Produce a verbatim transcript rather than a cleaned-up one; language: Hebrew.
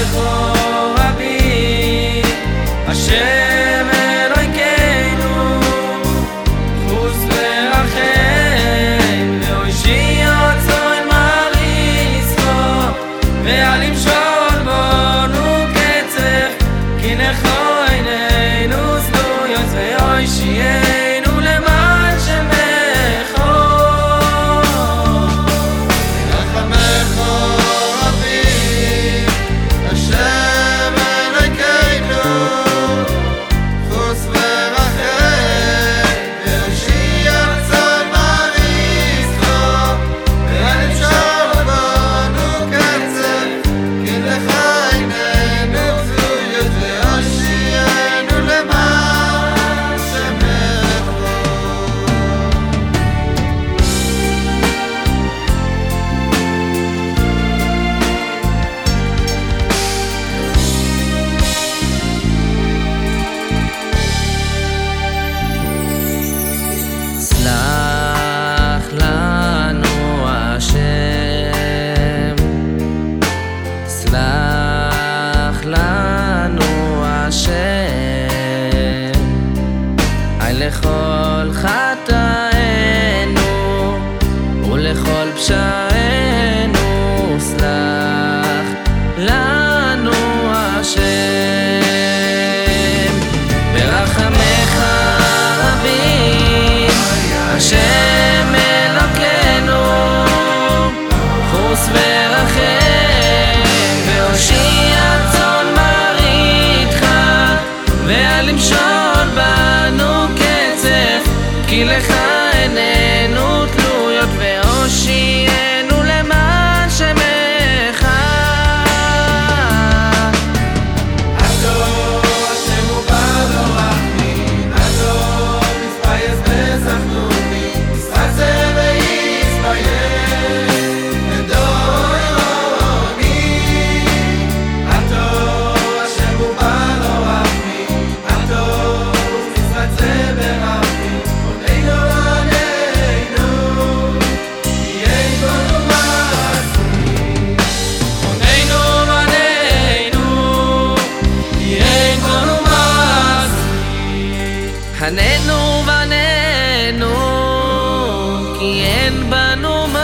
רבים, השם אלוהינו חוס ורחם, והושיע צאן מריסו, ואל ימשול בנו קצף, כי לכו עינינו צנויות, והושיענו למען שמך. רחמך רבים, השם אלוהינו חוס ורחם, והושיע צאן מריסו, ואל ימשול בנו קצף, כי לך עינינו צנויות, והושיענו למען שמך. סלח לנו השם, סלח לנו השם, על לכל חטאינו ולכל פשעינו, סלח לנו השם. ברחמך רבים, השם אלוקינו חוס ורחם, והושיע צאן מרעיתך, ואל ימשול בנו קצף, כי לך עינינו תלויות, והושיענו למען שמך. חננו בנינו, כי אין בנו